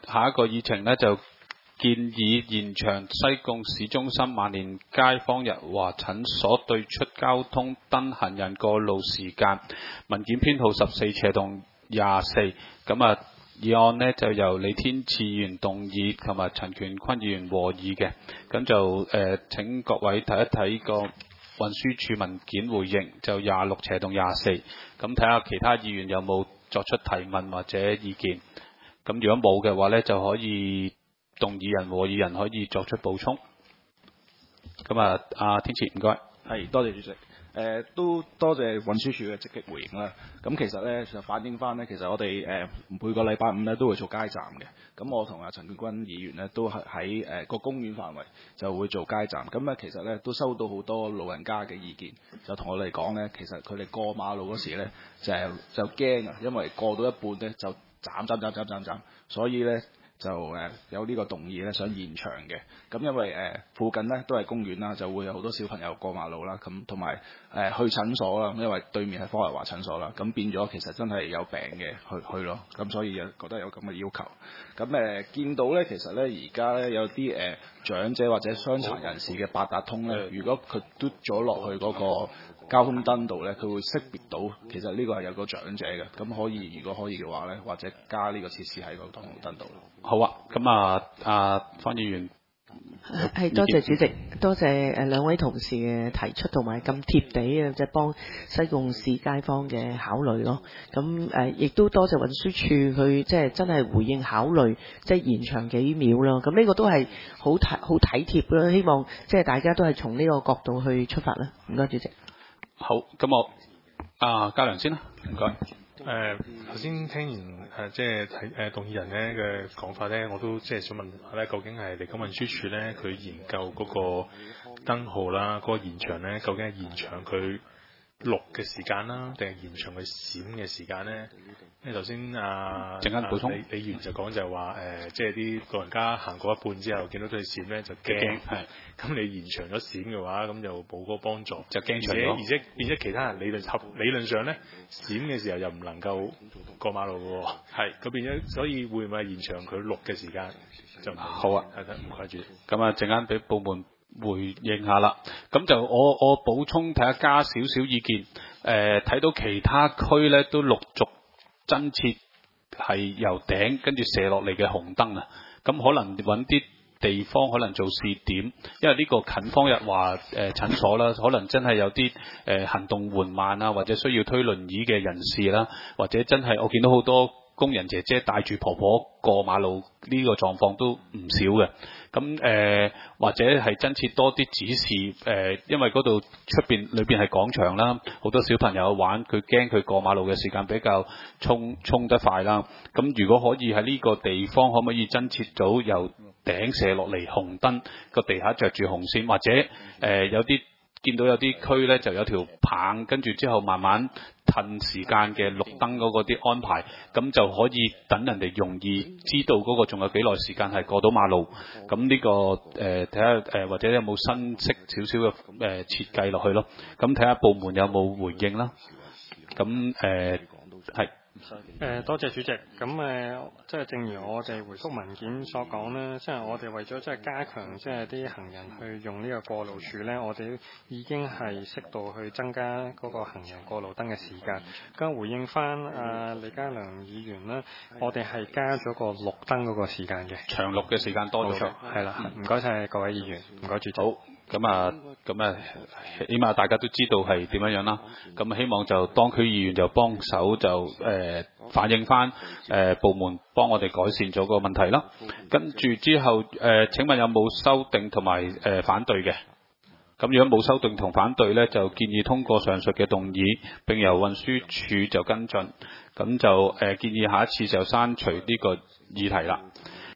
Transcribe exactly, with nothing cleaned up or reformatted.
下一個議程呢，就建議延長西貢市中心萬年街坊日華診所對出交通燈行人過路時間。文件編號十四斜洞廿四。咁啊，議案呢就由李天賜議員動議，同埋陳權坤議員和議嘅。咁就誒、呃、請各位睇一睇個運輸署文件回應，就廿六斜洞廿四。咁睇下其他議員有冇作出提問或者意見。咁如果冇嘅話呢，就可以動議人和議人可以作出補充。咁啊，阿天賜唔該。 係，多謝主席。誒、呃、都多謝運輸署嘅積極回應啦。咁其實咧就反映翻咧，其實我哋誒、呃、每個禮拜五咧都會做街站嘅。咁我同阿陳建軍議員咧都係喺誒個公園範圍就會做街站。咁咧其實咧都收到好多老人家嘅意見，就同我哋講咧，其實佢哋過馬路嗰時咧就係就驚啊，因為過到一半咧就斬斬斬斬斬斬，所以咧。就誒有呢個動議咧，想延長嘅。咁因為誒、呃、附近咧都係公園啦，就會有好多小朋友過馬路啦。咁同埋誒去診所啦，因為對面係方逸華診所啦。咁變咗其實真係有病嘅去去咯。咁所以又覺得有咁嘅要求。咁誒、呃、見到咧，其實咧而家咧有啲誒、呃、長者或者傷殘人士嘅八達通咧，如果佢嘟咗落去嗰個交通燈度咧，佢會識別到其實呢個係有個長者嘅。咁可以如果可以嘅話咧，或者加呢個設施喺個交通燈度。 好啊，咁啊，阿方議員係多謝主席，多謝誒兩位同事嘅提出同埋咁貼地嘅，即係幫西貢市街坊嘅考慮咯。咁誒亦都多謝運輸署佢即係真係回應考慮，即係延長幾秒咯。咁呢個都係好體好體貼啦。希望即係大家都係從呢個角度去出發啦。唔該，主席。 好，咁我啊嘉良先啦，唔該。 誒頭先聽完誒即係睇誒動議人咧嘅講法咧，我都即係想問下咧，究竟係嚟緊運輸署咧佢研究嗰個燈號啦，嗰、嗰個延長咧，究竟係延長佢綠嘅時間啦，定係延長佢閃嘅時間咧？因為頭先啊， 陣間補充， 李李議員就講就係話誒，即係啲老人家行過一半之後，見到佢閃咧就驚，係咁你延長咗閃嘅話，咁就冇嗰個幫助， 就驚長咗，而且變咗其他人理論合理論上咧，閃嘅時候又唔能夠過馬路嘅喎，係咁變咗，所以會唔會延長佢綠嘅時間？就好啊， 係得唔該住。 咁啊，陣間俾部門回應下啦。咁就我我補充睇下加少少意見。誒、呃，睇到其他區咧都陸續增設係由頂跟住射落嚟嘅紅燈啊。咁可能揾啲地方可能做試點，因為呢個近方逸華誒診所啦，可能真係有啲誒、呃、行動緩慢啊，或者需要推輪椅嘅人士啦，或者真係我見到好多工人姐姐帶住婆婆過馬路，呢個狀況都唔少嘅。咁誒、呃、或者係增設多啲指示誒、呃，因為嗰度出邊裏邊係廣場啦，好多小朋友玩，佢驚佢過馬路嘅時間比較衝衝得快啦。咁如果可以喺呢個地方，可唔可以增設到由頂射落嚟紅燈，個地下着住紅線，或者誒、呃、有啲見到有啲區咧就有條棒，跟住之後慢慢褪時間嘅綠燈嗰個啲安排，咁就可以等人哋容易知道嗰個仲有幾耐時間係過到馬路。咁呢、這個誒睇下誒或者有冇新式少少嘅誒設計落去咯。咁睇下部門有冇回應啦。咁誒係。 誒、呃、多謝主席，咁誒、呃、即係正如我哋回覆文件所講咧，即係我哋為咗即係加強即係啲行人去用呢個過路處咧，我哋已經係適度去增加嗰個行人過路燈嘅時間。咁回應翻啊李嘉良議員啦，我哋係加咗個綠燈嗰個時間嘅， 長綠嘅時間多咗嘅， 係啦，唔該晒各位議員，唔該主席。 好。咁啊，咁啊，起碼大家都知道係點樣樣啦。咁希望就當區議員就幫手就誒、呃、反映翻誒、呃、部門幫我哋改善咗個問題啦。跟住之後誒、呃，請問有冇修訂同埋誒反對嘅？咁如果冇修訂同反對咧，就建議通過上述嘅動議，並由運輸署就跟進。咁就誒、呃、建議下一次就刪除呢個議題啦。